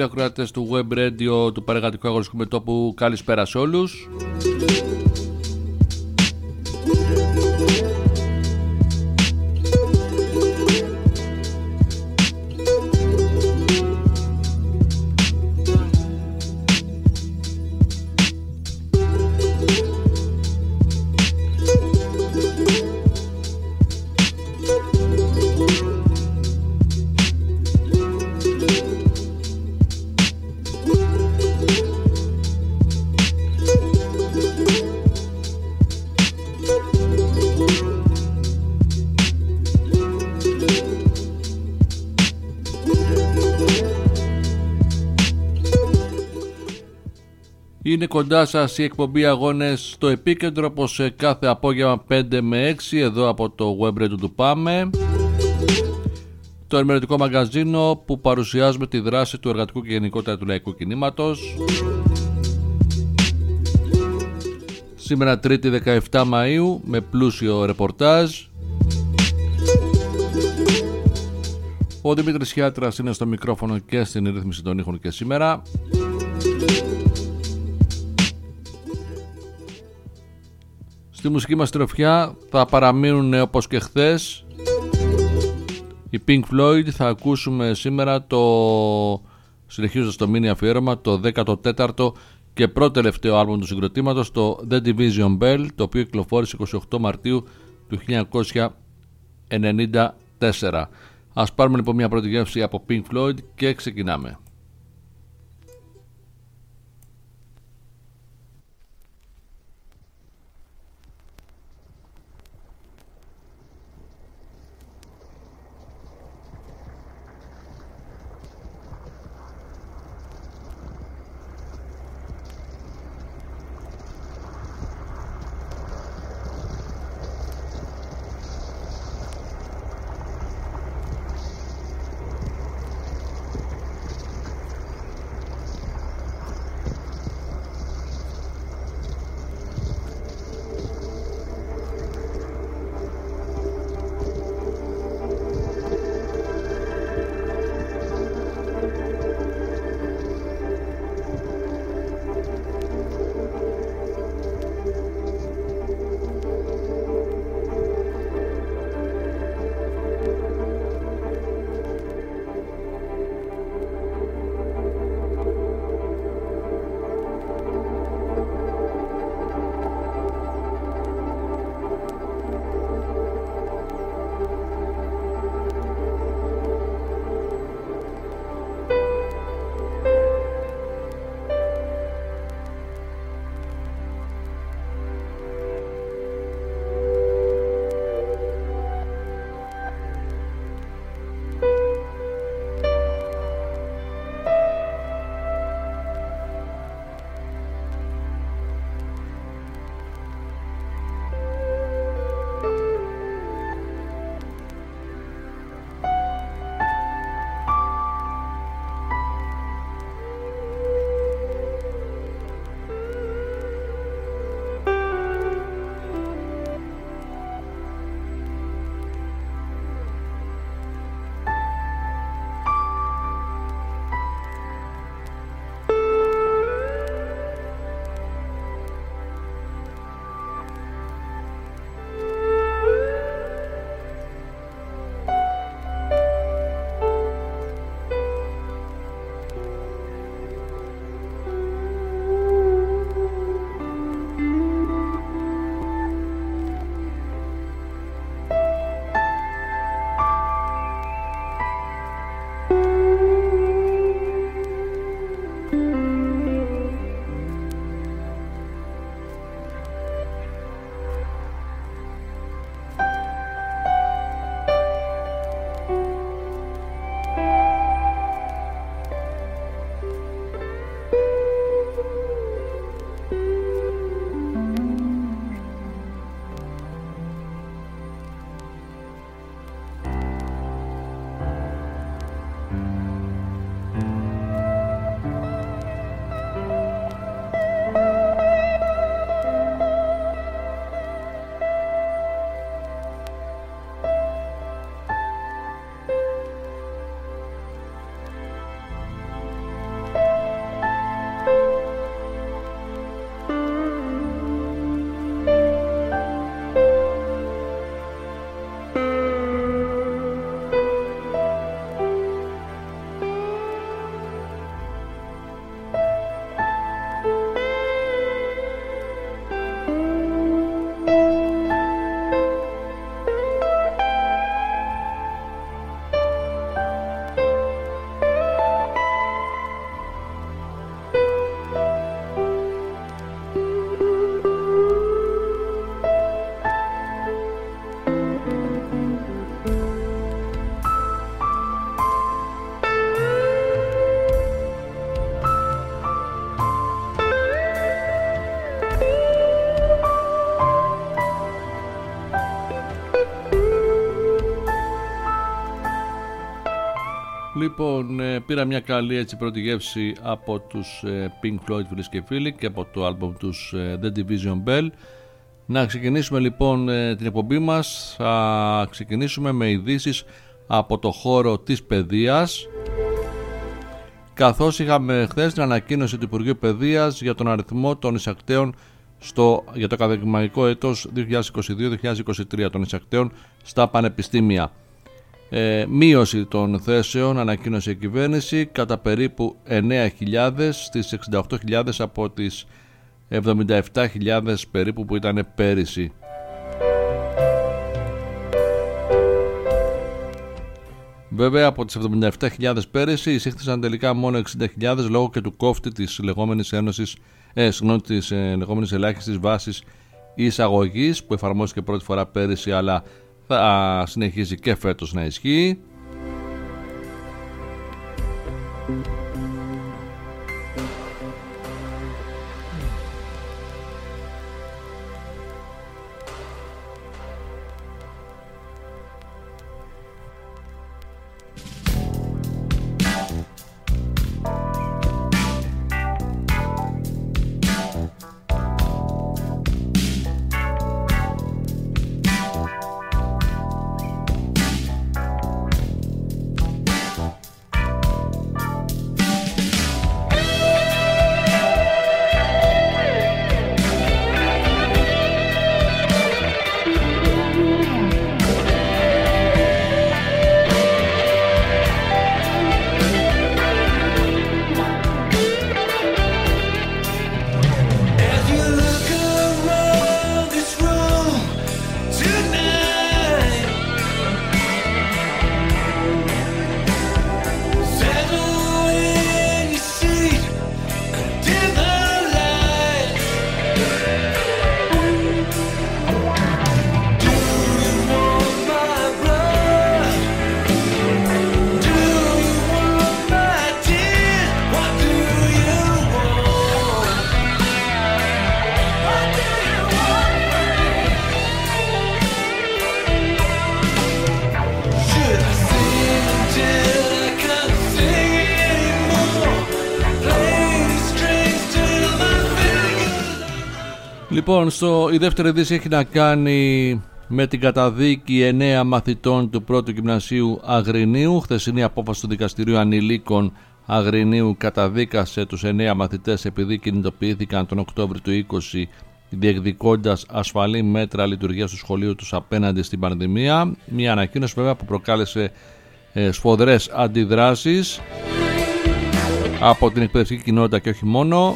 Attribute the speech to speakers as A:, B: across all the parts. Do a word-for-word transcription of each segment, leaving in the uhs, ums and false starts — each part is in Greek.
A: φίλοι ακροατές του Web Radio του Παρεργατικού Αγωνιστικού Μετώπου, καλησπέρα σε όλους. Είναι κοντά σας η εκπομπή Αγώνες στο Επίκεντρο, όπως σε κάθε απόγευμα πέντε με έξι εδώ από το Web Radio του Πάμε, το ενημερωτικό μαγκαζίνο που παρουσιάζουμε τη δράση του εργατικού και γενικότερα του λαϊκού κινήματος. Σήμερα Τρίτη δεκαεφτά Μαΐου με πλούσιο ρεπορτάζ. Ο Δημήτρης Χιάτρας είναι στο μικρόφωνο και στην ρύθμιση των ήχων και σήμερα. Στη μουσική μας τροφιά θα παραμείνουν όπως και χθες η Pink Floyd. Θα ακούσουμε σήμερα το, συνεχίζοντας το mini αφιέρωμα, το δέκατο τέταρτο και πρώτο τελευταίο άλμπομ του συγκροτήματος, το The Division Bell, το οποίο κυκλοφόρησε εικοστή ογδόη Μαρτίου του χίλια εννιακόσια ενενήντα τέσσερα. Ας πάρουμε λοιπόν μια πρώτη γεύση από Pink Floyd και ξεκινάμε. Λοιπόν, ε, πήρα μια καλή έτσι πρώτη γεύση από τους ε, Pink Floyd, φίλες και φίλοι, και από το άλμπομ τους ε, The Division Bell. Να ξεκινήσουμε λοιπόν ε, την εκπομπή μας. Θα ξεκινήσουμε με ειδήσεις από το χώρο της παιδείας, καθώς είχαμε χθες την ανακοίνωση του Υπουργείου Παιδείας για τον αριθμό των εισακτέων στο, για το ακαδημαϊκό έτος δύο χιλιάδες είκοσι δύο δύο χιλιάδες είκοσι τρία των εισακτέων στα πανεπιστήμια. Ε, μείωση των θέσεων ανακοίνωσε η κυβέρνηση κατά περίπου εννέα χιλιάδες στις εξήντα οκτώ χιλιάδες από τις εβδομήντα επτά χιλιάδες περίπου που ήταν πέρυσι. Βέβαια από τις εβδομήντα επτά χιλιάδες πέρυσι εισήχθησαν τελικά μόνο εξήντα χιλιάδες λόγω και του κόφτη της λεγόμενης ένωσης, ε, συγγνώμη, της ε, λεγόμενης ελάχιστης βάσης εισαγωγής που εφαρμόστηκε πρώτη φορά πέρυσι, αλλά θα συνεχίσει και φέτος να ισχύει. Λοιπόν, στο, η δεύτερη είδηση έχει να κάνει με την καταδίκη εννέα μαθητών του πρώτου γυμνασίου Αγρινίου. Χθεσινή απόφαση του Δικαστηρίου Ανηλίκων Αγρινίου καταδίκασε τους εννέα μαθητές επειδή κινητοποιήθηκαν τον Οκτώβριο του είκοσι διεκδικώντας ασφαλή μέτρα λειτουργίας του σχολείου τους απέναντι στην πανδημία. Μια ανακοίνωση βέβαια που προκάλεσε ε, σφοδρές αντιδράσεις από την εκπαιδευτική κοινότητα και όχι μόνο.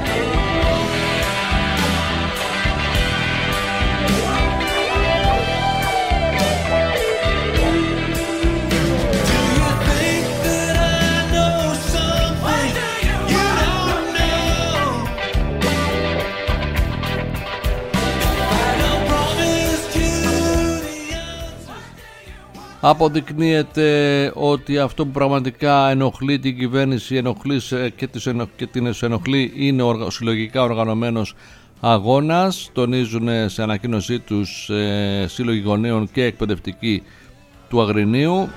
A: Αποδεικνύεται ότι αυτό που πραγματικά ενοχλεί την κυβέρνηση ενοχλεί και, τις ενοχ... και την ενοχλεί είναι ο συλλογικά οργανωμένος αγώνας. Τονίζουν σε ανακοίνωσή τους ε, σύλλογοι γονέων και εκπαιδευτικοί του Αγρινίου.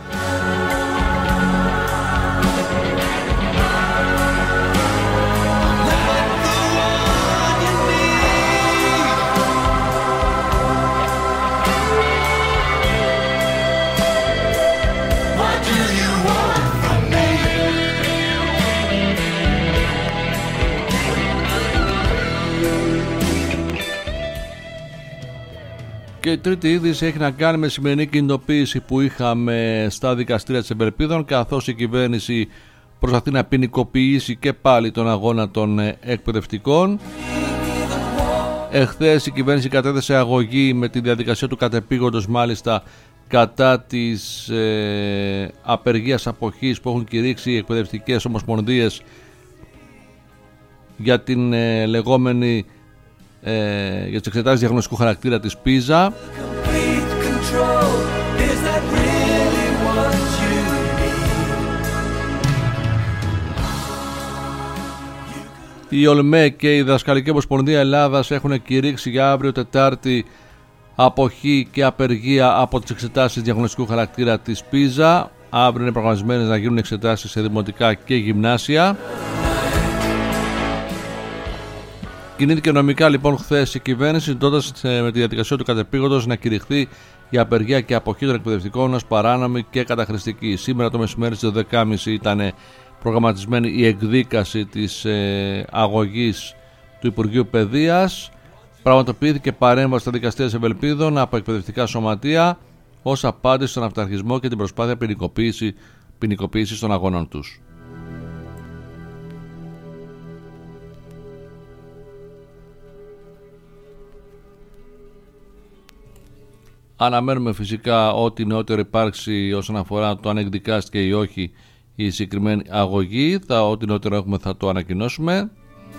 A: Και η τρίτη είδηση έχει να κάνει με σημερινή κινητοποίηση που είχαμε στα δικαστήρια της Εμπερπίδων, καθώς η κυβέρνηση προσπαθεί να ποινικοποιήσει και πάλι τον αγώνα των εκπαιδευτικών. Εχθές η κυβέρνηση κατέθεσε αγωγή με τη διαδικασία του κατεπήγοντος μάλιστα κατά της ε, απεργίας αποχής που έχουν κηρύξει οι εκπαιδευτικές ομοσπονδίες για την ε, λεγόμενη Ε, για τις εξετάσεις διαγνωστικού χαρακτήρα της πίζα. Η ΟΛΜΕ και η Δασκαλική Ομοσπονδία Ελλάδας έχουν κηρύξει για αύριο Τετάρτη αποχή και απεργία από τις εξετάσεις διαγνωστικού χαρακτήρα της πίζα. Αύριο είναι προγραμματισμένες να γίνουν εξετάσεις σε δημοτικά και γυμνάσια. Κινήθηκε νομικά λοιπόν χθες η κυβέρνηση, ζητώντας με τη διαδικασία του κατεπήγοντος να κηρυχθεί η απεργία και αποχή των εκπαιδευτικών ως παράνομη και καταχρηστική. Σήμερα το μεσημέρι στις δώδεκα και μισή ήταν προγραμματισμένη η εκδίκαση της ε, αγωγής του Υπουργείου Παιδείας. Πραγματοποιήθηκε παρέμβαση στα δικαστήρια Ευελπίδων από εκπαιδευτικά σωματεία ως απάντηση στον αυταρχισμό και την προσπάθεια ποινικοποίηση, ποινικοποίησης των αγώνων τους. Αναμένουμε φυσικά ό,τι νεότερο υπάρξει όσον αφορά το αν εκδικάστηκε ή όχι η συγκεκριμένη αγωγή. Θα, ό,τι νεότερο έχουμε θα το ανακοινώσουμε.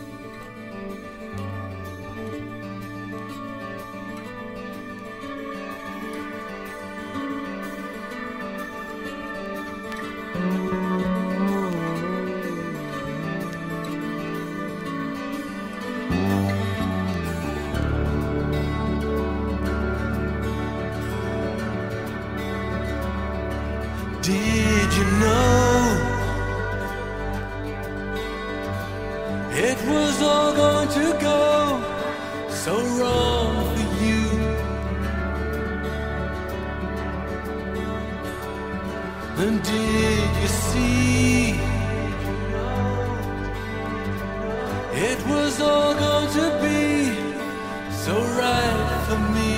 B: Did you know it was all going to go so wrong for you? And did you see it was all going to be so right for me?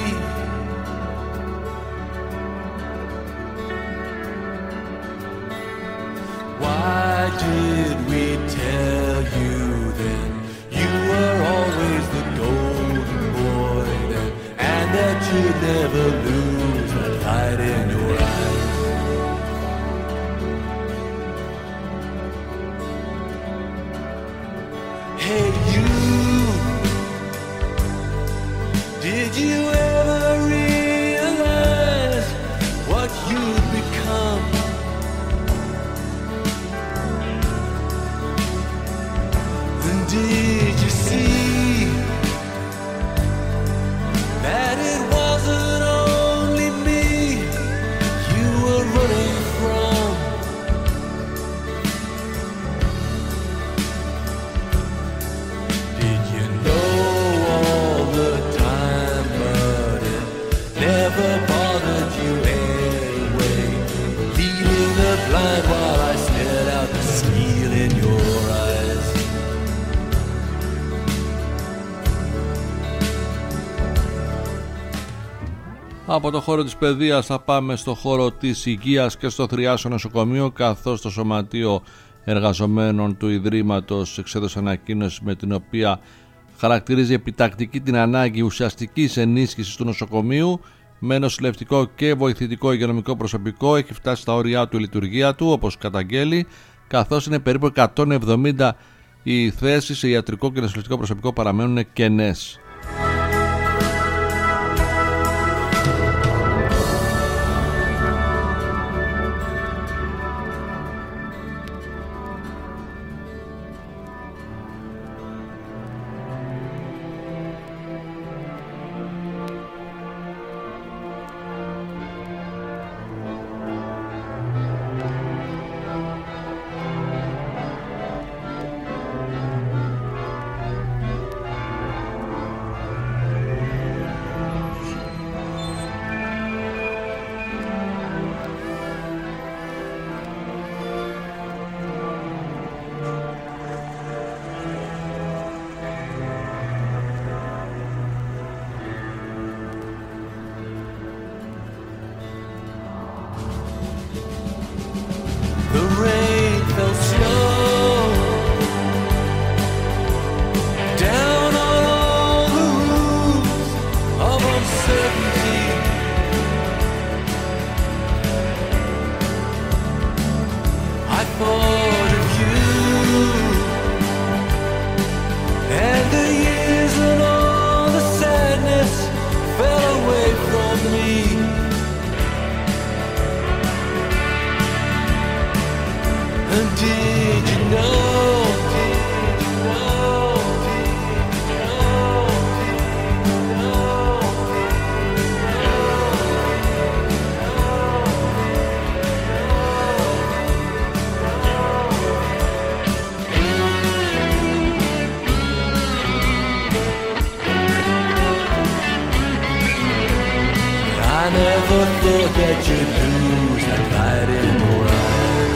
B: Why did we tell you then you were always the golden boy then, and that you'd never lose that light in your eyes? Hey you, did you ever realize what you'd become? Did you see that it wasn't only me you were running from? Did you know all the time, but it never bothered you anyway, leading the blind while I stared out the steel in your eyes?
A: Από το χώρο της παιδείας θα πάμε στο χώρο της υγείας και στο Θριάσιο νοσοκομείο, καθώς το Σωματείο Εργαζομένων του Ιδρύματος εξέδωσε ανακοίνωση με την οποία χαρακτηρίζει επιτακτική την ανάγκη ουσιαστικής ενίσχυσης του νοσοκομείου με νοσηλευτικό και βοηθητικό υγειονομικό προσωπικό. Έχει φτάσει στα όρια του η λειτουργία του, όπως καταγγέλει, καθώς είναι περίπου εκατόν εβδομήντα οι θέσεις σε ιατρικό και νοσηλευτικό προσωπικό παραμένουν κενές.
B: never thought that you'd lose that light in your eyes.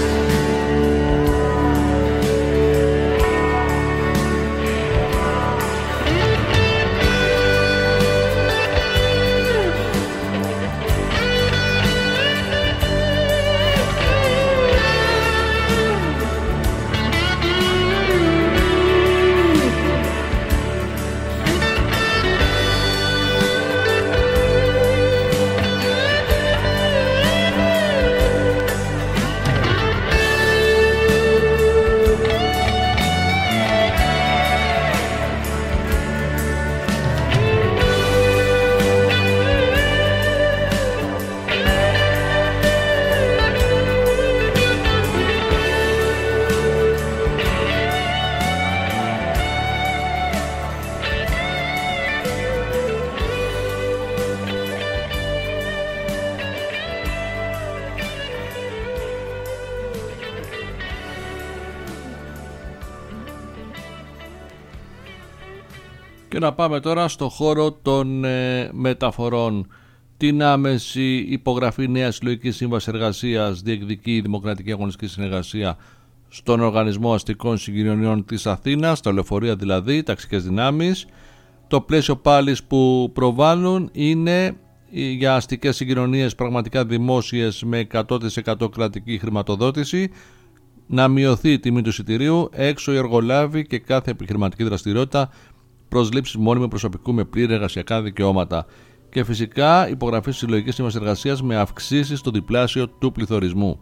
A: Και να πάμε τώρα στο χώρο των ε, μεταφορών. Την άμεση υπογραφή νέας συλλογικής σύμβασης εργασίας διεκδικεί η Δημοκρατική Αγωνιστική Συνεργασία στον Οργανισμό Αστικών Συγκοινωνιών της Αθήνας, τα λεωφορεία δηλαδή, ταξικές δυνάμεις. Το πλαίσιο πάλι που προβάλλουν είναι για αστικές συγκοινωνίες πραγματικά δημόσιες με εκατό τοις εκατό κρατική χρηματοδότηση, να μειωθεί η τιμή του εισιτηρίου, έξω οι εργολάβοι και κάθε επιχειρηματική δραστηριότητα, προσλήψεις μόνιμου προσωπικού με πλήρη εργασιακά δικαιώματα και φυσικά υπογραφή συλλογικής σύμβασης εργασίας με αυξήσεις στο διπλάσιο του πληθωρισμού.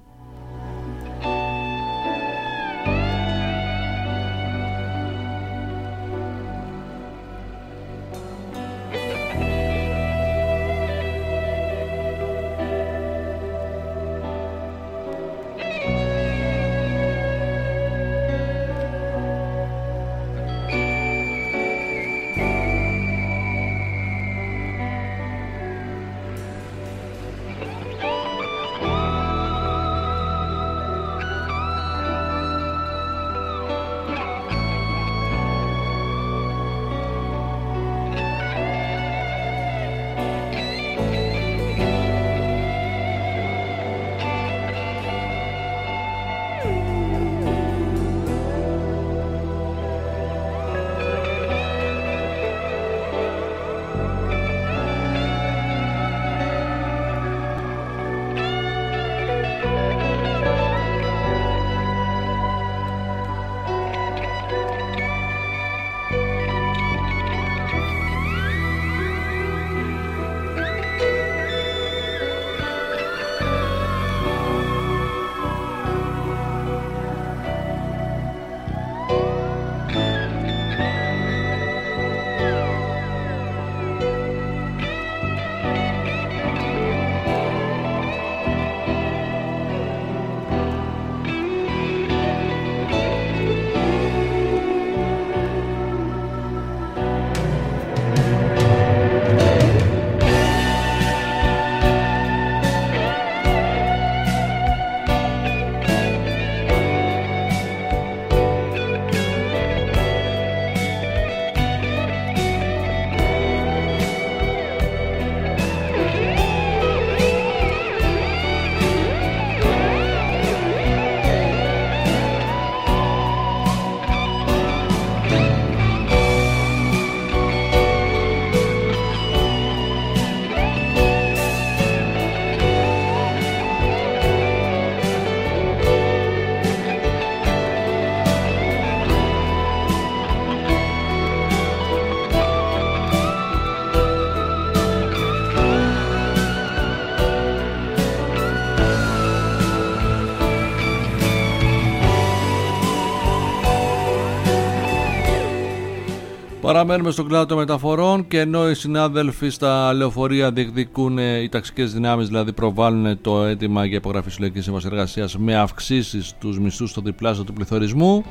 A: Παραμένουμε στον κλάδο των μεταφορών και ενώ οι συνάδελφοι στα λεωφορεία διεκδικούν, οι ταξικές δυνάμεις δηλαδή προβάλλουν το αίτημα για υπογραφή συλλογικής σύμβασης εργασίας με αυξήσεις στους μισθούς στο διπλάσιο του πληθωρισμού,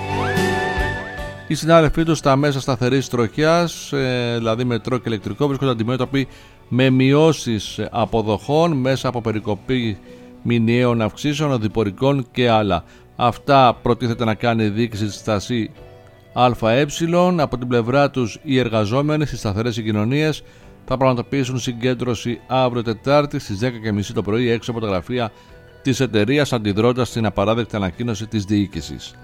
A: οι συνάδελφοί τους στα μέσα σταθερής τροχιάς, δηλαδή μετρό και ηλεκτρικό, βρίσκονται αντιμέτωποι με μειώσεις αποδοχών μέσα από περικοπή μηνιαίων αυξήσεων, οδηπορικών και άλλα. Αυτά προτίθεται να κάνει η διοίκηση της ΑΕ. Από την πλευρά τους οι εργαζόμενοι στις σταθερές συγκοινωνίες θα πραγματοποιήσουν συγκέντρωση αύριο Τετάρτη στις δέκα και μισή το πρωί έξω από τα γραφεία της εταιρείας, αντιδρώντας στην απαράδεκτη ανακοίνωση της διοίκησης.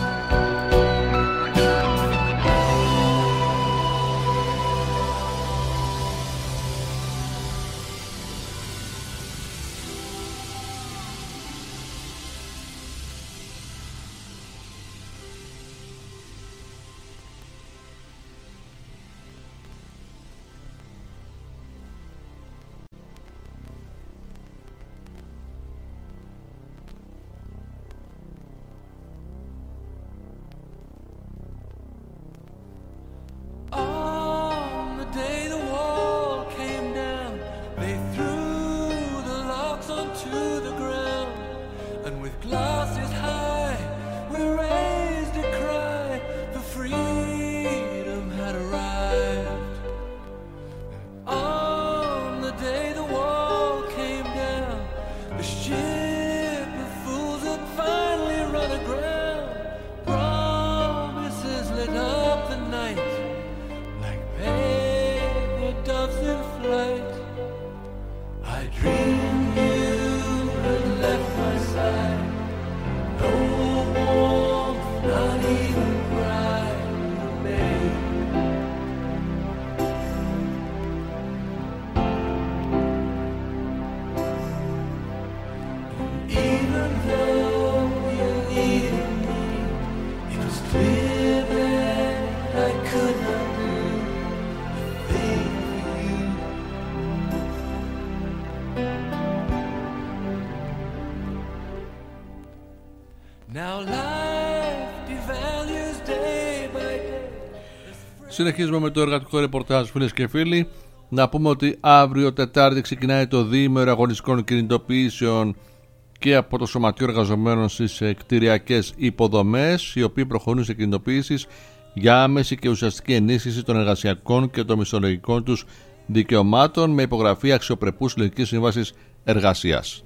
A: Συνεχίζουμε με το εργατικό ρεπορτάζ, φίλες και φίλοι. Να πούμε ότι αύριο Τετάρτη ξεκινάει το διήμερο αγωνιστικών κινητοποιήσεων και από το Σωματείο Εργαζομένων στις κτηριακές υποδομές, οι οποίοι προχωρούν σε κινητοποιήσεις για άμεση και ουσιαστική ενίσχυση των εργασιακών και των μισθολογικών τους δικαιωμάτων με υπογραφή αξιοπρεπούς συλλογικής σύμβασης εργασίας.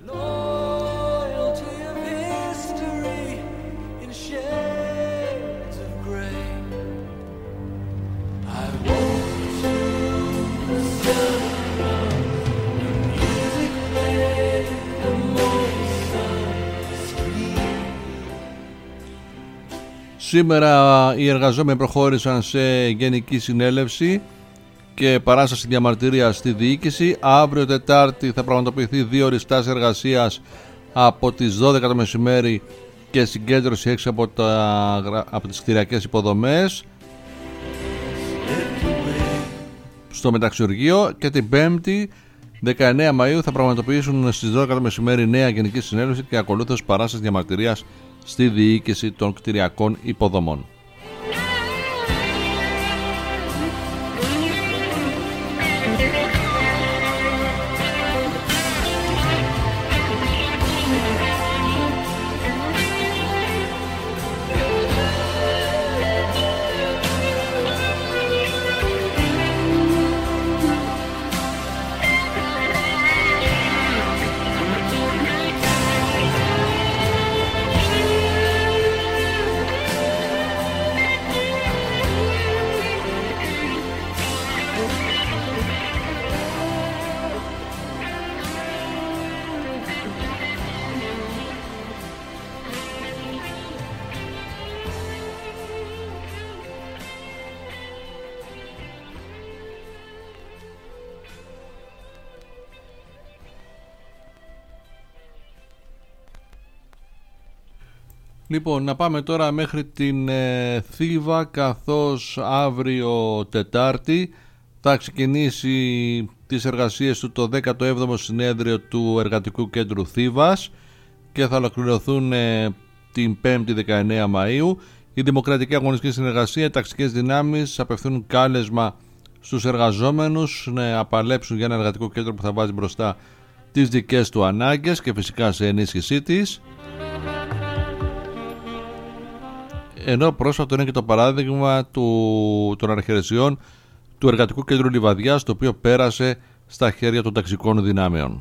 A: Σήμερα οι εργαζόμενοι προχώρησαν σε γενική συνέλευση και παράσταση διαμαρτυρίας στη διοίκηση. Αύριο Τετάρτη θα πραγματοποιηθεί δύο ώρες στάση εργασίας από τις δώδεκα το μεσημέρι και συγκέντρωση έξω από, τα, από τις κτηριακές υποδομές στο μεταξιουργείο, και την Πέμπτη δεκαεννέα Μαΐου θα πραγματοποιήσουν στις δώδεκα το μεσημέρι νέα γενική συνέλευση και ακολούθως παράσταση διαμαρτυρίας στη διοίκηση των κτηριακών υποδομών. Λοιπόν, να πάμε τώρα μέχρι την ε, Θήβα, καθώς αύριο Τετάρτη θα ξεκινήσει τις εργασίες του το δέκατο έβδομο συνέδριο του Εργατικού Κέντρου Θήβας και θα ολοκληρωθούν ε, την Πέμπτη δεκαεννέα Μαΐου. Η Δημοκρατική Αγωνιστική Συνεργασία, οι ταξικές δυνάμεις απευθύνουν κάλεσμα στους εργαζόμενους να απαλέψουν για ένα εργατικό κέντρο που θα βάζει μπροστά τις δικές του ανάγκες και φυσικά σε ενίσχυσή της. Ενώ πρόσφατο είναι και το παράδειγμα του, των αρχαιρεσιών του Εργατικού Κέντρου Λιβαδιάς, το οποίο πέρασε στα χέρια των ταξικών δυνάμεων.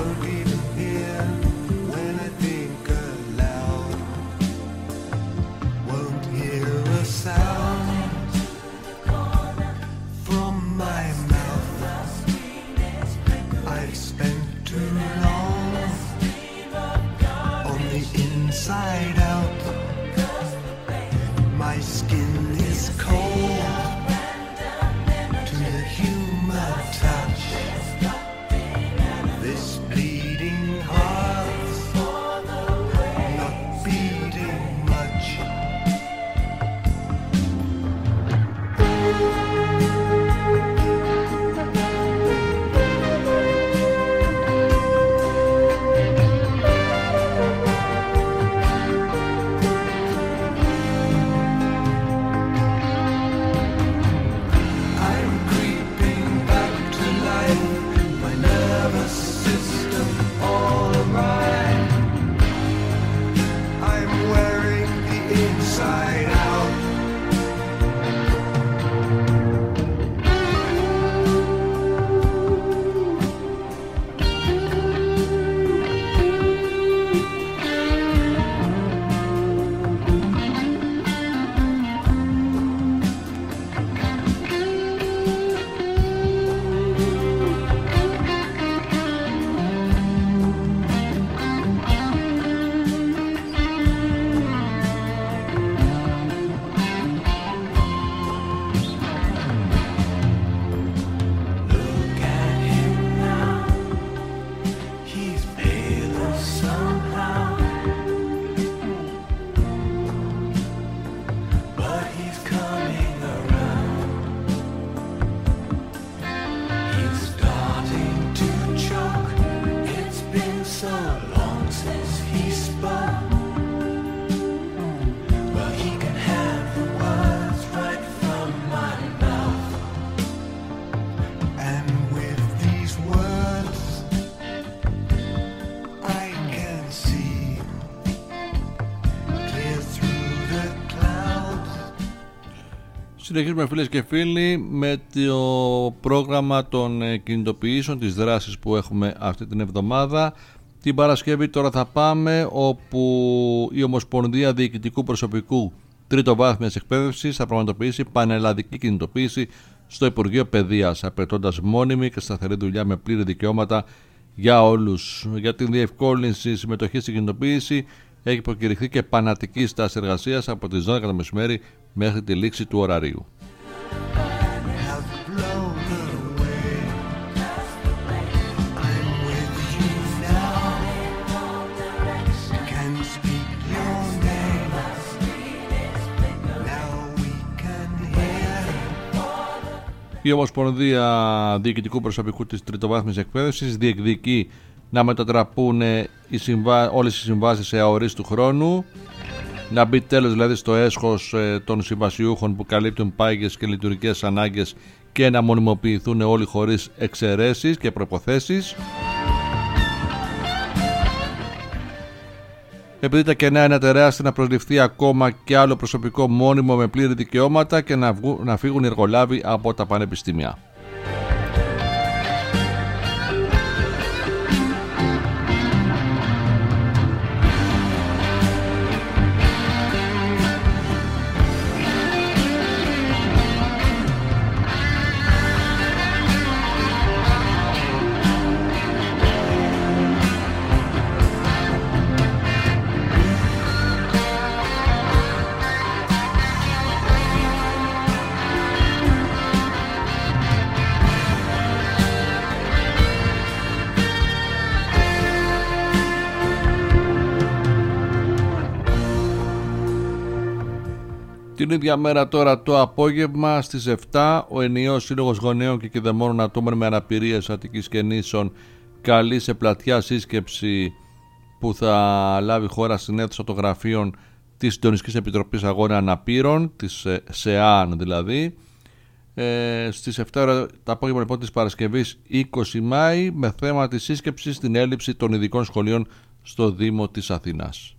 B: won't even hear when I think aloud. Won't hear a sound from my mouth. I've spent too long on the inside out. My skin is cold to the human touch. This bleeding heart's not beating much. I'm creeping back to life, my nervous system all awry. I'm wearing the inside out. Look at him now, he's paler somehow, but he's coming around. He's starting to choke, it's been so long since he spoke. Well, he can have the words right from my mouth. And with these words, I can see clear through the clouds.
A: Συνεχίζουμε, φίλες και φίλοι, με το πρόγραμμα των ε, κινητοποιήσεων, τις δράσεις που έχουμε αυτή την εβδομάδα. Την Παρασκευή τώρα θα πάμε όπου η Ομοσπονδία Διοικητικού Προσωπικού Τριτοβάθμιας Εκπαίδευσης θα πραγματοποιήσει πανελλαδική κινητοποίηση στο Υπουργείο Παιδείας, απαιτώντας μόνιμη και σταθερή δουλειά με πλήρη δικαιώματα για όλους. Για την διευκόλυνση συμμετοχής στην κινητοποίηση έχει προκηρυχθεί και πανατική στάση εργασίας από τις δώδεκα το μεσημέρι μέχρι τη λήξη του ωραρίου.
B: Have blown away. I'm with you now. Can speak your name. Now we can hear.
A: Η Ομοσπονδία Διοικητικού Προσωπικού της Τριτοβάθμιας Εκπαίδευσης διεκδικεί να μετατραπούν οι συμβα... όλες οι συμβάσεις σε αορίστου χρόνου, να μπει τέλος δηλαδή στο έσχος των συμβασιούχων που καλύπτουν πάγιες και λειτουργικές ανάγκες και να μονιμοποιηθούν όλοι χωρίς εξαιρέσεις και προϋποθέσεις. Επειδή τα κενά είναι τεράστια, να προσληφθεί ακόμα και άλλο προσωπικό μόνιμο με πλήρη δικαιώματα και να, βγου... να φύγουν οι εργολάβοι από τα πανεπιστήμια. Την ίδια μέρα τώρα το απόγευμα στις επτά ο ενιαίος Σύλλογος Γονέων και Κηδεμόνων Ατόμων με Αναπηρίες Αττικής και Νήσων καλεί σε πλατιά σύσκεψη που θα λάβει χώρα στην αίθουσα των γραφείων της Συντονιστικής Επιτροπής Αγώνα Αναπήρων, της ΣΕΑΝ δηλαδή, ε, στις επτά ώρα το απόγευμα λοιπόν της Παρασκευής είκοσι Μάη, με θέμα τη σύσκεψη στην έλλειψη των ειδικών σχολείων στο Δήμο της Αθήνας.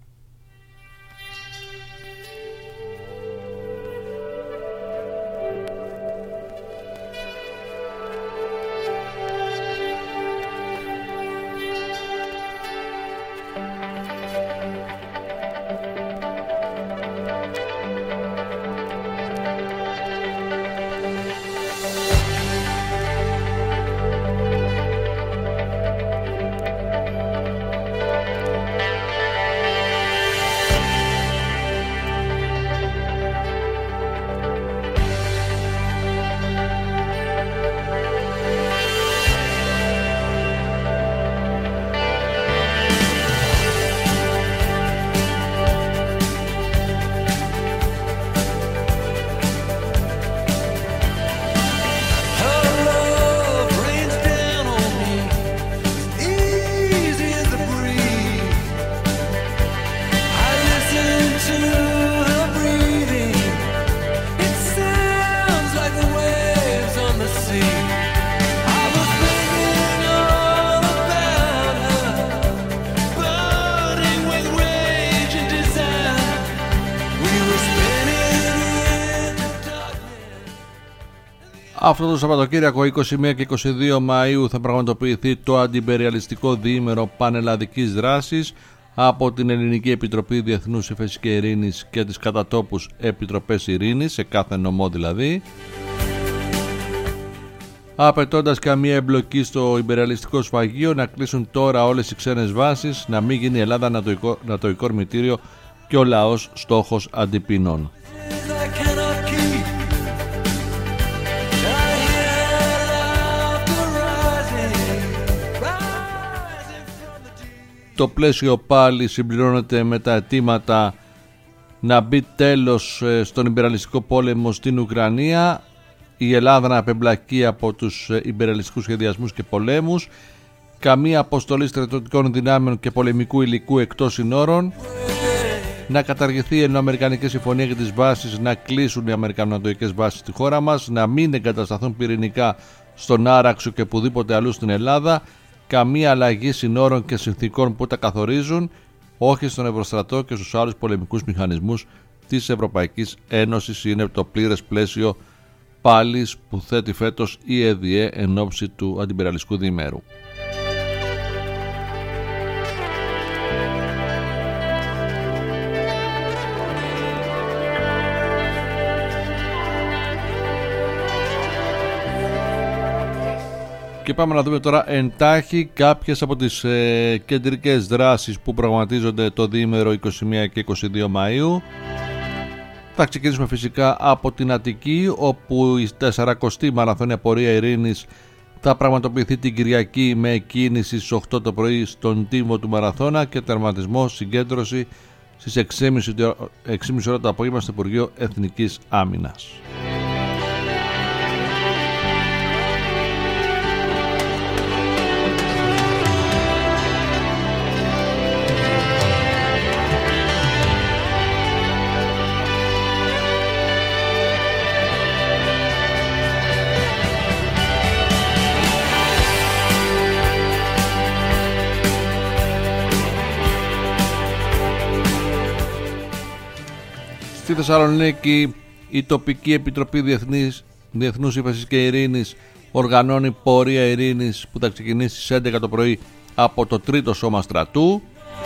A: Αυτό το Σαββατοκύριακο είκοσι μία και είκοσι δύο Μαΐου θα πραγματοποιηθεί το αντιπεριαλιστικό διήμερο πανελλαδικής δράσης από την Ελληνική Επιτροπή Διεθνούς Ύφεσης και Ειρήνης και τις κατατόπους Επιτροπές Ειρήνης, σε κάθε νομό δηλαδή, απαιτώντας καμία εμπλοκή στο υπεριαλιστικό σφαγείο, να κλείσουν τώρα όλες οι ξένες βάσεις, να μην γίνει η Ελλάδα νατοϊκό, νατοϊκό ορμητήριο και ο λαός στόχος αντιπίνων. Το πλαίσιο πάλι συμπληρώνεται με τα αιτήματα να μπει τέλος στον υπεραλιστικό πόλεμο στην Ουκρανία, η Ελλάδα να απεμπλακεί από τους υπεραλιστικούς σχεδιασμούς και πολέμους, καμία αποστολή στρατιωτικών δυνάμεων και πολεμικού υλικού εκτός συνόρων, να καταργηθεί η Ελληνοαμερικανική Συμφωνία για τις βάσεις, να κλείσουν οι αμερικανοτοικές βάσεις στη χώρα μας, να μην εγκατασταθούν πυρηνικά στον Άραξο και πουδήποτε αλλού στην Ελλάδα, καμία αλλαγή συνόρων και συνθήκων που τα καθορίζουν, όχι στον Ευρωστρατό και στους άλλους πολεμικούς μηχανισμούς της Ευρωπαϊκής Ένωσης. Είναι το πλήρες πλαίσιο πάλις που θέτει φέτος η ΕΔΙΕ εν ώψη του αντιπεριαλιστικού διημέρου. Και πάμε να δούμε τώρα εντάχει κάποιες από τις ε, κεντρικές δράσεις που προγραμματίζονται το διήμερο είκοσι μία και είκοσι δύο Μαΐου. Θα ξεκινήσουμε φυσικά από την Αττική, όπου η σαρανταοστή Μαραθώνια Πορεία Ειρήνης θα πραγματοποιηθεί την Κυριακή με κίνηση στις οκτώ το πρωί στον τύμβο του Μαραθώνα και τερματισμό συγκέντρωση στις έξι και μισή ώρα το απόγευμα στο Υπουργείο Εθνικής Άμυνας. Στη Θεσσαλονίκη η τοπική Επιτροπή Διεθνής, Διεθνούς Ύφεσης και Ειρήνης οργανώνει πορεία ειρήνης που θα ξεκινήσει στις έντεκα το πρωί από το τρίτο σώμα στρατού.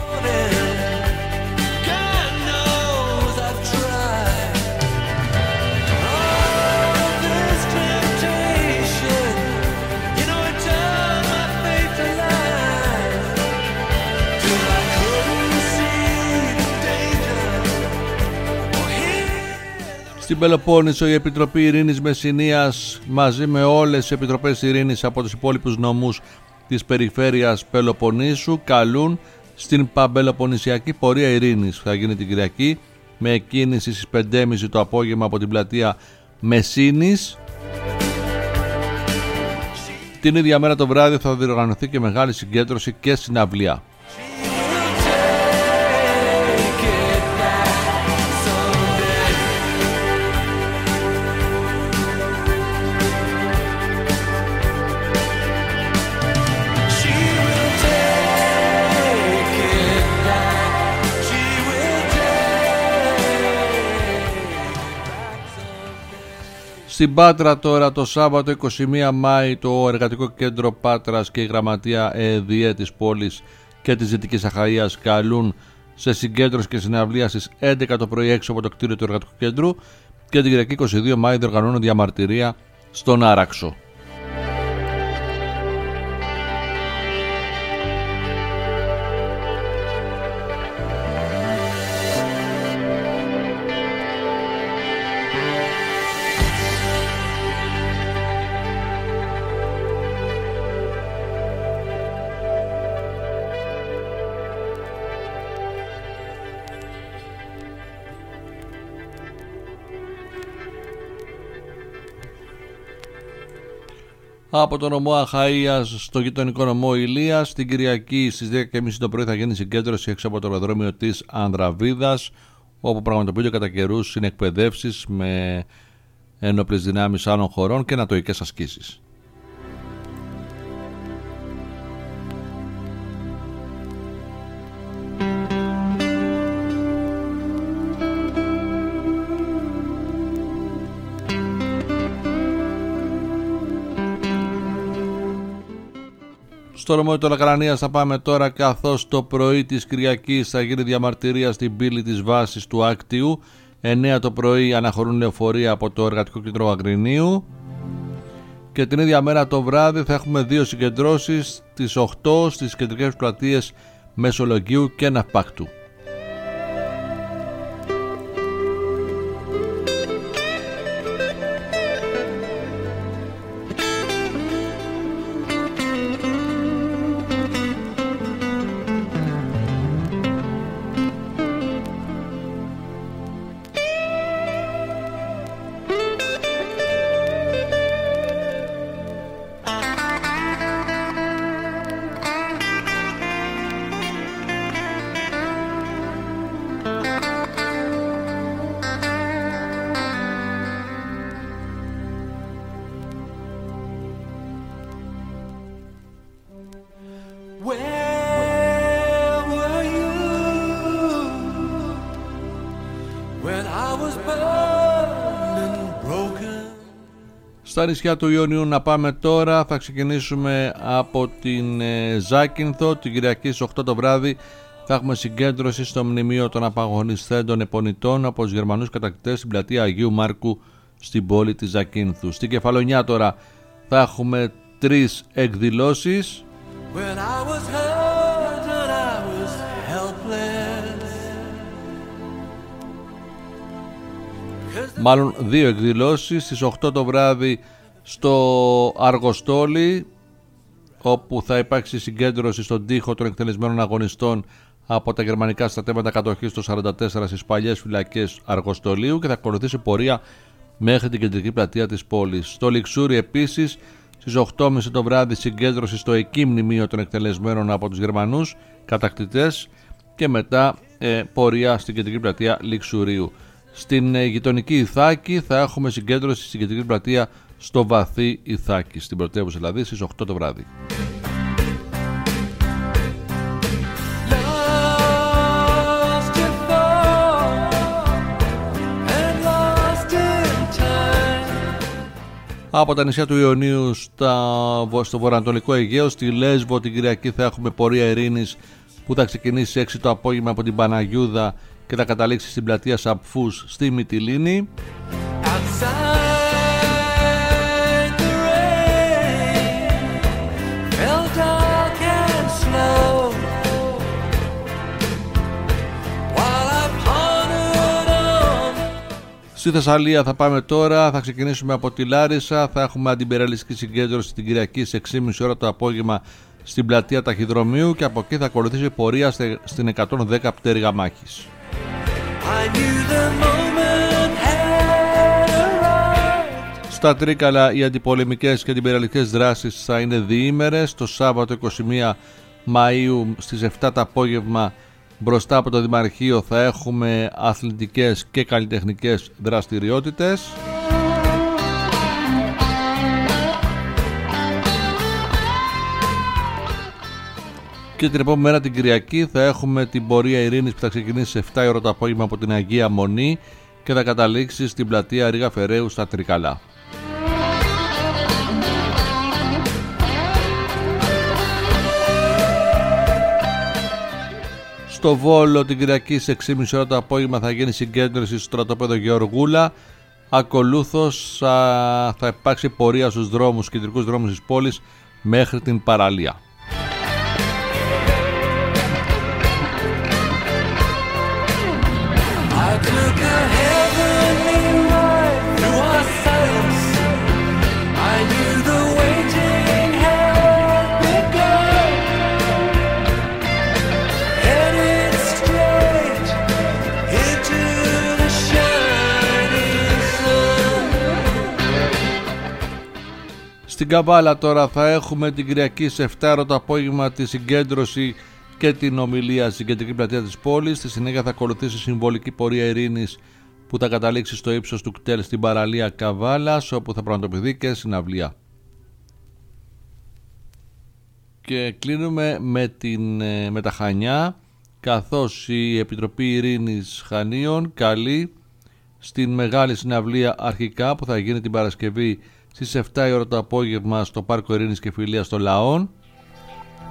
A: Στην Πελοπόννησο η Επιτροπή Ειρήνης Μεσσηνίας μαζί με όλες τις Επιτροπές Ειρήνης από τους υπόλοιπους νομούς της περιφέρειας Πελοποννήσου καλούν στην Παμπελοποννησιακή Πορεία Ειρήνης. Θα γίνει την Κυριακή με εκκίνηση στις πέντε και μισή το απόγευμα από την πλατεία Μεσίνης. Την ίδια μέρα το βράδυ θα διοργανωθεί και μεγάλη συγκέντρωση και συναυλία. Στην Πάτρα τώρα το Σάββατο είκοσι μία Μάη το Εργατικό Κέντρο Πάτρας και η Γραμματεία ΕΔΙΕ της πόλης και της Δυτικής Αχαΐας καλούν σε συγκέντρωση και συναυλία στις έντεκα το πρωί έξω από το κτίριο του Εργατικού Κέντρου και την Κυριακή είκοσι δύο Μάη διοργανώνουν διαμαρτυρία στον Άραξο. Από το νομό Αχαΐας στο γειτονικό νομό Ηλίας, την Κυριακή στις δέκα και μισή το πρωί θα γίνει συγκέντρωση έξω από το αεροδρόμιο της Ανδραβίδας, όπου πραγματοποιούνται κατά καιρούς συνεκπαιδεύσεις με ένοπλες δυνάμεις άλλων χωρών και νατοικές ασκήσεις. Στο νομό του Λαγρανίας θα πάμε τώρα, καθώς το πρωί της Κυριακής θα γίνει διαμαρτυρία στην πύλη της βάσης του Άκτιου. εννιά το πρωί αναχωρούν λεωφορεία από το Εργατικό Κέντρο Αγρινίου. Και την ίδια μέρα το βράδυ θα έχουμε δύο συγκεντρώσεις, τις οκτώ στις κεντρικές πλατείες Μεσολογγίου και Ναυπάκτου. Στα νησιά του Ιωνίου να πάμε τώρα. Θα ξεκινήσουμε από την ε, Ζάκυνθο. Την Κυριακή στις οκτώ το βράδυ θα έχουμε συγκέντρωση στο μνημείο των απαγωνιστέντων επονητών από τους Γερμανούς κατακτητές στην πλατεία Αγίου Μάρκου στην πόλη της Ζακύνθου. Στην Κεφαλονιά τώρα θα έχουμε τρεις εκδηλώσεις. Μάλλον δύο εκδηλώσεις. Στις οκτώ το βράδυ στο Αργοστόλι, όπου θα υπάρξει συγκέντρωση στον τοίχο των εκτελεσμένων αγωνιστών από τα γερμανικά στρατεύματα κατοχής το σαράντα τέσσερα στις παλιές φυλακές Αργοστολίου, και θα ακολουθήσει πορεία μέχρι την κεντρική πλατεία της πόλης. Στο Λιξούρι επίσης στις οκτώ και μισή το βράδυ συγκέντρωση στο εκεί μνημείο των εκτελεσμένων από τους Γερμανούς κατακτητές, και μετά ε, πορεία στην κεντρική πλατεία Λιξουρίου. Στην ε, γειτονική Ιθάκη θα έχουμε συγκέντρωση στην κεντρική πλατεία στο Βαθύ Ιθάκη, στην πρωτεύουσα δηλαδή, στις οκτώ το βράδυ. Από τα νησιά του Ιωνίου στα, στο βορειοανατολικό Αιγαίο, στη Λέσβο την Κυριακή θα έχουμε πορεία ειρήνης που θα ξεκινήσει έξι το απόγευμα από την Παναγιούδα και θα καταλήξει στην πλατεία Σαπφούς στη Μυτιλήνη. Στη Θεσσαλία θα πάμε τώρα, θα ξεκινήσουμε από τη Λάρισα, θα έχουμε αντιπεριαλιστική συγκέντρωση την Κυριακή σε έξι και μισή ώρα το απόγευμα στην πλατεία Ταχυδρομείου, και από εκεί θα ακολουθήσει πορεία στην εκατόν δέκα πτέρυγα μάχης. Στα Τρίκαλα οι αντιπολεμικές και αντιπεριαλιστικές δράσεις θα είναι διήμερες. Το Σάββατο είκοσι μία Μαΐου στις επτά το απόγευμα μπροστά από το Δημαρχείο θα έχουμε αθλητικές και καλλιτεχνικές δραστηριότητες. Και την επόμενη μέρα την Κυριακή θα έχουμε την πορεία ειρήνης που θα ξεκινήσει σε επτά ώρα το απόγευμα από την Αγία Μονή και θα καταλήξει στην πλατεία Ρίγα Φεραίου στα Τρικαλά. Στο Βόλο την Κυριακή σε έξι και μισή ώρα το απόγευμα θα γίνει συγκέντρωση στο στρατόπεδο Γεωργούλα. Ακολούθως θα υπάρξει πορεία στους δρόμους, κεντρικούς δρόμους της πόλης μέχρι την παραλία. Στην Καβάλα τώρα θα έχουμε την Κυριακή σε επτά ώρα το απόγευμα τη συγκέντρωση και την ομιλία στην κεντρική πλατεία της πόλης. Στη συνέχεια θα ακολουθήσει συμβολική πορεία ειρήνης που θα καταλήξει στο ύψος του κτέλ στην παραλία Καβάλας, όπου θα πραγματοποιηθεί και συναυλία. Και κλείνουμε με, την, με τα Χανιά, καθώς η Επιτροπή Ειρήνης Χανίων καλεί στην μεγάλη συναυλία αρχικά που θα γίνει την Παρασκευή στις επτά η ώρα το απόγευμα στο Πάρκο Ειρήνης και Φιλίας των Λαών.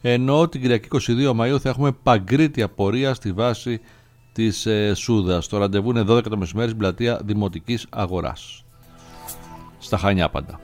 A: ενώ την Κυριακή είκοσι δύο Μαΐου θα έχουμε παγκρίτια πορεία στη βάση της ε, Σούδας. Το ραντεβού είναι δώδεκα το μεσημέρι στην πλατεία Δημοτικής Αγοράς. Στα Χανιά πάντα.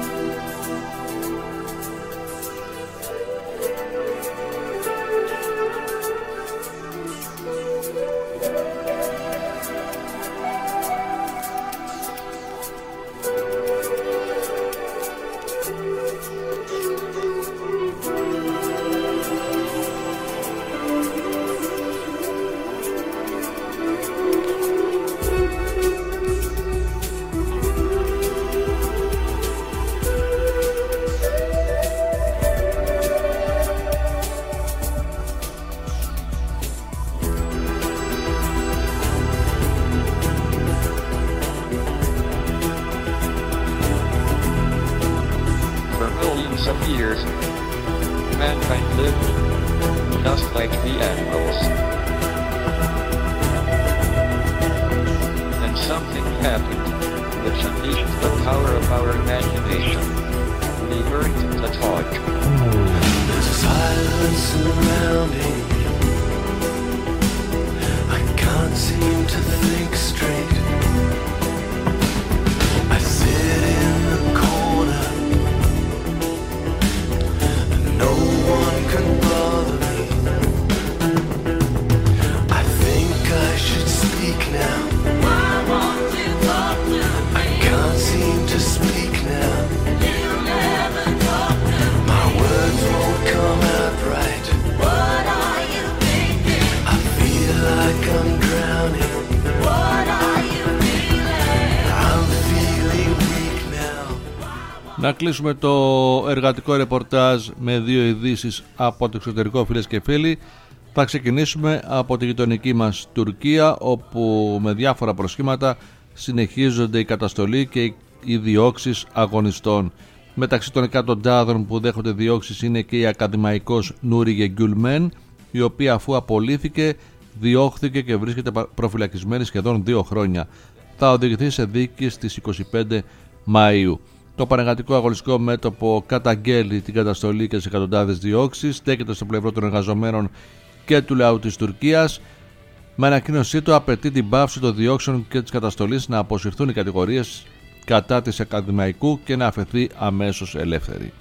A: Να κλείσουμε το εργατικό ρεπορτάζ με δύο ειδήσεις από το εξωτερικό, φίλες και φίλοι. Θα ξεκινήσουμε από τη γειτονική μας Τουρκία, όπου με διάφορα προσχήματα συνεχίζονται η καταστολή και οι διώξεις αγωνιστών. Μεταξύ των εκατοντάδων που δέχονται διώξεις είναι και η ακαδημαϊκός Νούρι Γκουλμέν, η οποία αφού απολύθηκε διώχθηκε και βρίσκεται προφυλακισμένη σχεδόν δύο χρόνια. Θα οδηγηθεί σε δίκη στις είκοσι πέντε Μαΐου. Το Πανεργατικό Αγωνιστικό Μέτωπο καταγγέλει την καταστολή και τις εκατοντάδες διώξεις, στέκεται στο πλευρό των εργαζομένων και του λαού της Τουρκίας. Με ανακοίνωσή του απαιτεί την πάυση των διώξεων και της καταστολής, να αποσυρθούν οι κατηγορίες κατά της ακαδημαϊκού και να αφαιθεί αμέσως ελεύθερη.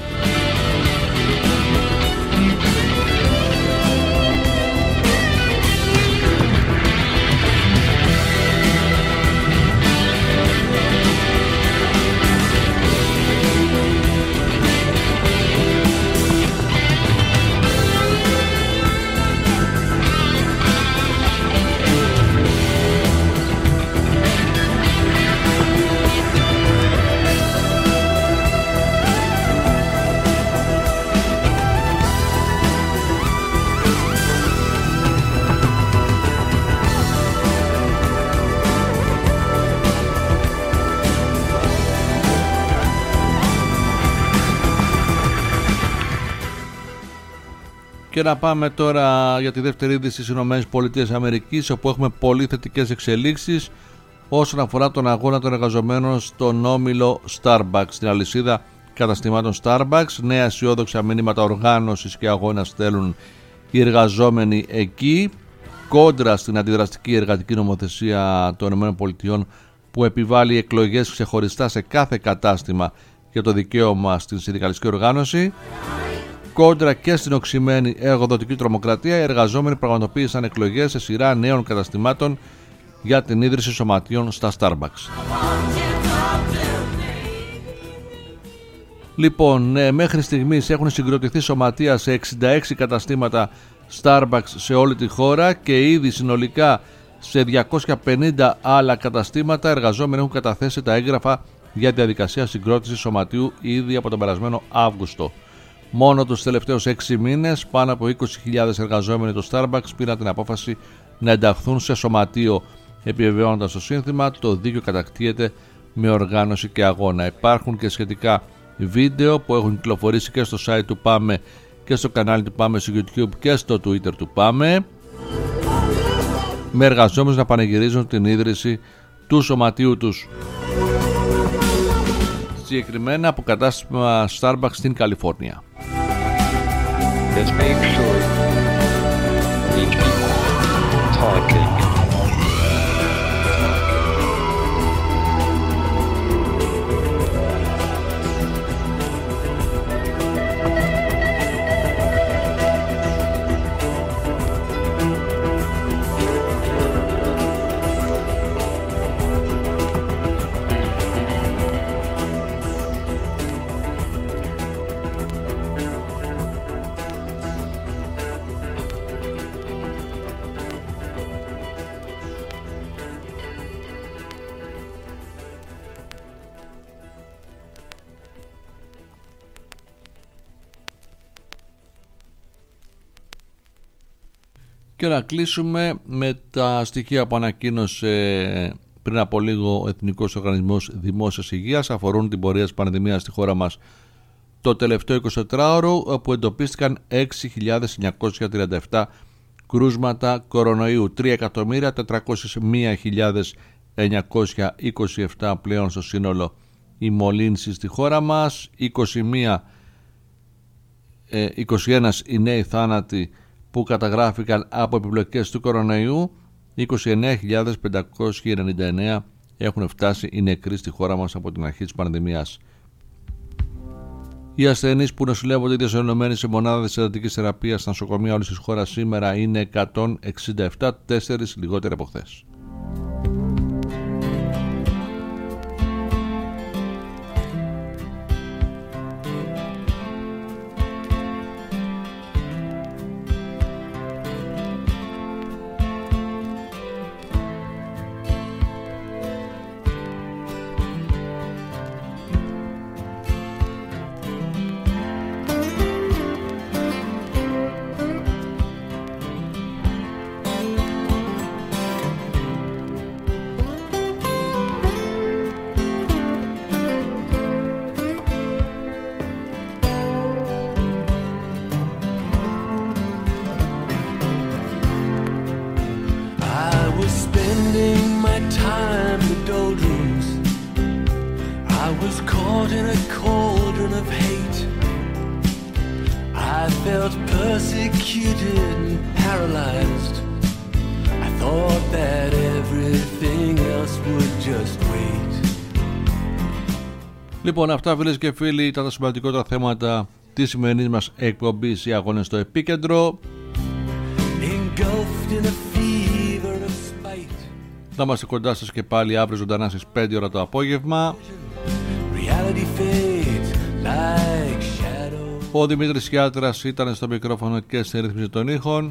A: Και να πάμε τώρα για τη δεύτερη είδηση στις Ηνωμένες Πολιτείες Αμερικής, όπου έχουμε πολύ θετικές εξελίξεις όσον αφορά τον αγώνα των εργαζομένων στον όμιλο Starbucks, στην αλυσίδα καταστημάτων Starbucks. Νέα αισιόδοξα μηνύματα οργάνωσης και αγώνα στέλνουν οι εργαζόμενοι εκεί, κόντρα στην αντιδραστική εργατική νομοθεσία των ΗΠΑ που επιβάλλει εκλογές ξεχωριστά σε κάθε κατάστημα για το δικαίωμα στην συνδικαλιστική οργάνωση. Κόντρα και στην οξυμένη εργοδοτική τρομοκρατία, οι εργαζόμενοι πραγματοποίησαν εκλογές σε σειρά νέων καταστημάτων για την ίδρυση σωματείων στα Starbucks. Λοιπόν, ε, μέχρι στιγμής έχουν συγκροτηθεί σωματεία σε εξήντα έξι καταστήματα Starbucks σε όλη τη χώρα και ήδη συνολικά σε διακόσια πενήντα άλλα καταστήματα εργαζόμενοι έχουν καταθέσει τα έγγραφα για διαδικασία συγκρότησης σωματείου ήδη από τον περασμένο Αύγουστο. Μόνο τους τελευταίους έξι μήνες πάνω από είκοσι χιλιάδες εργαζόμενοι του Starbucks πήραν την απόφαση να ενταχθούν σε σωματείο, επιβεβαιώνοντας το σύνθημα «Το δίκαιο κατακτίεται με οργάνωση και αγώνα». Υπάρχουν και σχετικά βίντεο που έχουν κυκλοφορήσει και στο site του Πάμε και στο κανάλι του Πάμε στο YouTube και στο Twitter του Πάμε, με εργαζόμενους να πανηγυρίζουν την ίδρυση του σωματείου τους. Συγκεκριμένα από κατάστημα Starbucks στην Καλιφόρνια.
C: Let's make sure we keep talking.
A: Και να κλείσουμε με τα στοιχεία που ανακοίνωσε πριν από λίγο ο Εθνικός Οργανισμός Δημόσιας Υγείας. Αφορούν την πορεία της πανδημίας στη χώρα μας το τελευταίο εικοσιτετράωρο, όπου εντοπίστηκαν έξι χιλιάδες εννιακόσια τριάντα επτά κρούσματα κορονοϊού, τρία εκατομμύρια τετρακόσιες μία χιλιάδες εννιακόσια είκοσι επτά πλέον στο σύνολο οι μολύνσεις στη χώρα μας, είκοσι μία, ε, είκοσι ένα οι νέοι θάνατοι που καταγράφηκαν από επιπλοκές του κορονοϊού, είκοσι εννέα χιλιάδες πεντακόσιοι ενενήντα εννέα έχουν φτάσει οι νεκροί στη χώρα μας από την αρχή της πανδημίας. Οι ασθενείς που νοσηλεύονται διασωληνωμένοι σε μονάδες εντατικής θεραπείας στα νοσοκομεία όλης της χώρας σήμερα είναι εκατόν εξήντα επτά, τέσσερις λιγότεροι από χθες. Λοιπόν, αυτά φίλες και φίλοι ήταν τα σημαντικότερα θέματα της σημερινής μας εκπομπής, οι αγώνες στο επίκεντρο. Θα είμαστε κοντά σας και πάλι αύριο ζωντανά στις πέντε ώρα το απόγευμα. Ο Δημήτρης Χιάτρας ήταν στο μικρόφωνο και στη ρύθμιση των ήχων.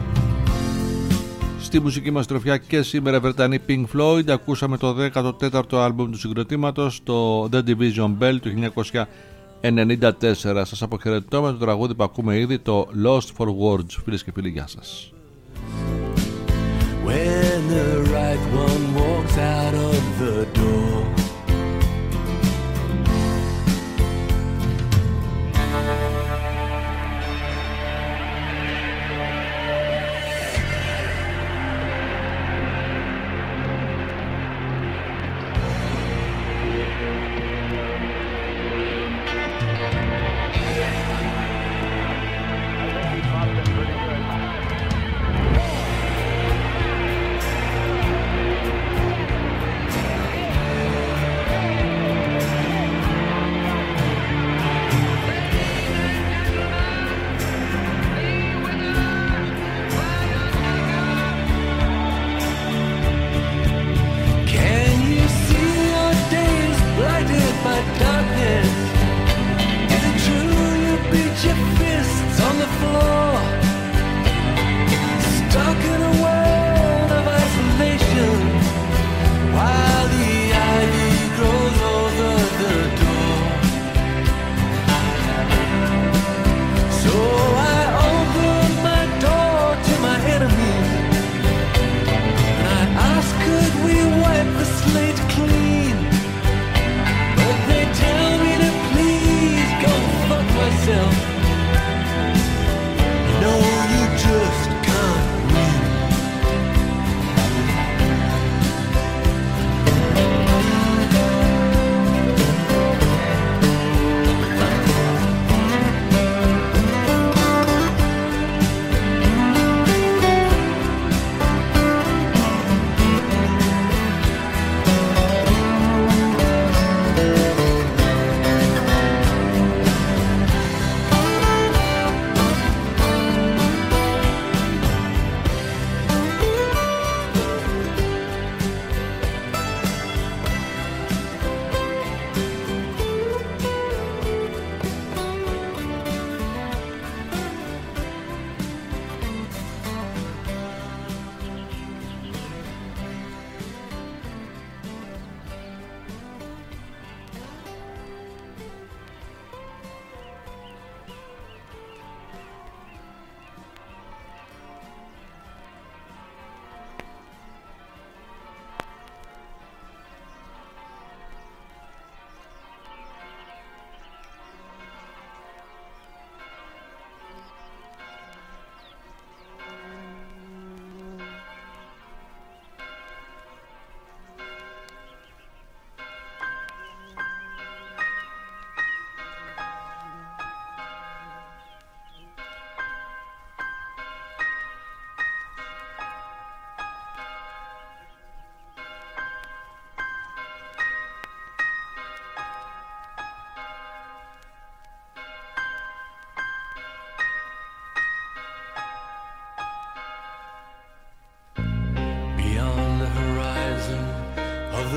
A: Στη μουσική μας τροφιά και σήμερα Βρετανή Pink Floyd. Ακούσαμε το δέκατο τέταρτο άλμπουμ του συγκροτήματος, το The Division Bell του χίλια εννιακόσια ενενήντα τέσσερα. Σας αποχαιρετώ με το τραγούδι που ακούμε ήδη, το Lost for Words. Φίλες και φίλοι, γεια σας.
B: When the right one walks out of the door,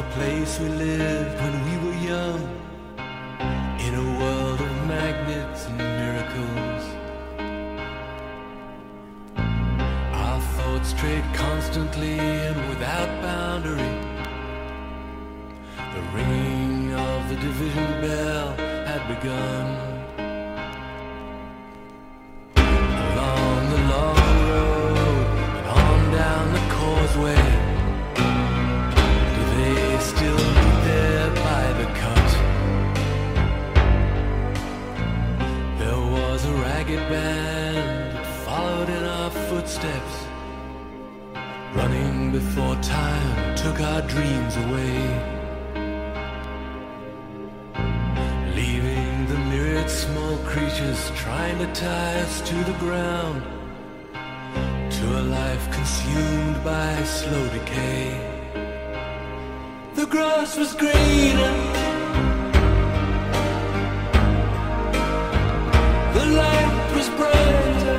B: the place we lived when we were young, in a world of magnets and miracles. Our thoughts strayed constantly and without boundary. The ringing of the division bell had begun. Along the long road and on down the causeway, do they still meet there by the cut? There was a ragged band that followed in our footsteps, running before time took our dreams away, leaving the myriad small creatures trying to tie us to the ground, to a life consumed by slow decay. The grass was greener, the light was brighter,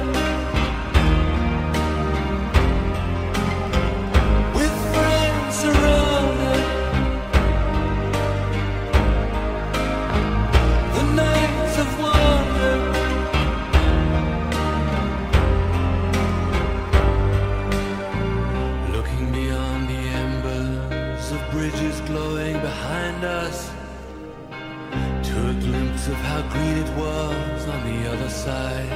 B: with friends around us. The nights of wonder, looking beyond the embers of bridges glowing behind us, to a glimpse of how green it was on the other side.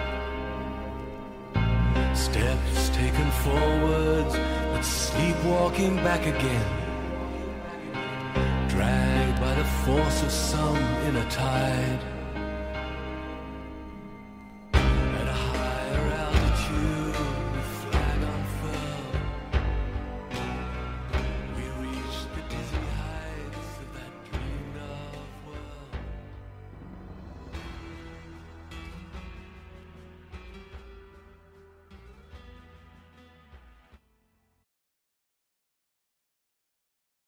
B: Steps taken forwards, but sleepwalking back again, dragged by the force of some inner tide.